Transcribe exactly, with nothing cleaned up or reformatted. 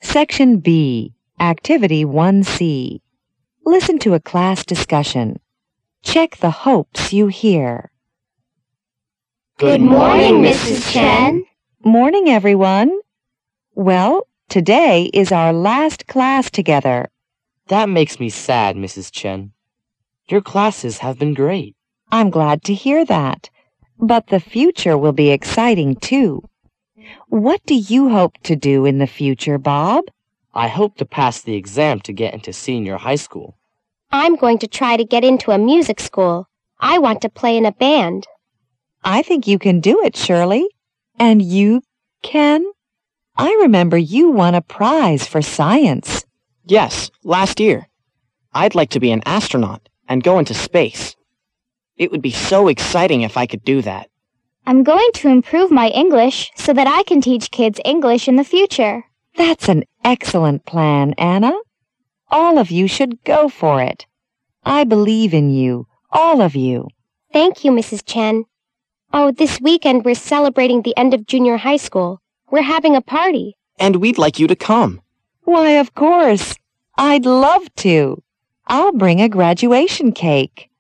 Section B, Activity one C. Listen to a class discussion. Check the hopes you hear. Good morning, Missus Chen. Morning, everyone. Well, today is our last class together. That makes me sad, Missus Chen. Your classes have been great. I'm glad to hear that. But the future will be exciting, too. What do you hope to do in the future, Bob? I hope to pass the exam to get into senior high school. I'm going to try to get into a music school. I want to play in a band. I think you can do it, Shirley. And you, Ken? I remember you won a prize for science. Yes, last year. I'd like to be an astronaut and go into space. It would be so exciting if I could do that. I'm going to improve my English so that I can teach kids English in the future. That's an excellent plan, Anna. All of you should go for it. I believe in you, all of you. Thank you, Missus Chen. Oh, this weekend we're celebrating the end of junior high school. We're having a party. And we'd like you to come. Why, of course. I'd love to. I'll bring a graduation cake.